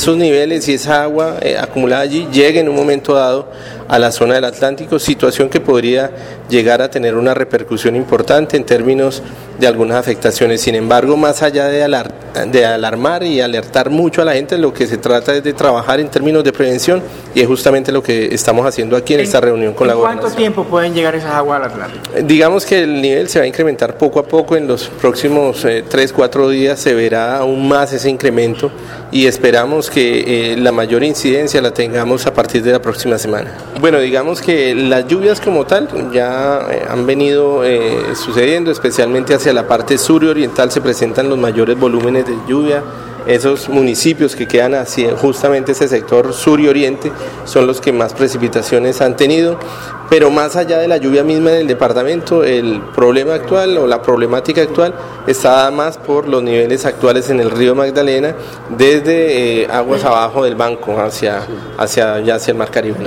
esos niveles y esa agua acumulada allí llegue en un momento dado a la zona del Atlántico, situación que podría llegar a tener una repercusión importante en términos de algunas afectaciones. Sin embargo, más allá de alarmar y alertar mucho a la gente, lo que se trata es de trabajar en términos de prevención, y es justamente lo que estamos haciendo aquí en esta reunión con la gobernación. ¿Cuánto tiempo pueden llegar esas aguas al Atlántico? Digamos que el nivel se va a incrementar poco a poco. En los próximos 3-4 días se verá aún más ese incremento, y esperamos que la mayor incidencia la tengamos a partir de la próxima semana. Bueno, digamos que las lluvias como tal ya han venido sucediendo, especialmente hacia la parte sur y oriental se presentan los mayores volúmenes de lluvia. Esos municipios que quedan hacia justamente ese sector sur y oriente son los que más precipitaciones han tenido, pero más allá de la lluvia misma del departamento, el problema actual o la problemática actual está dada más por los niveles actuales en el río Magdalena, desde aguas abajo del banco hacia el Mar Caribe.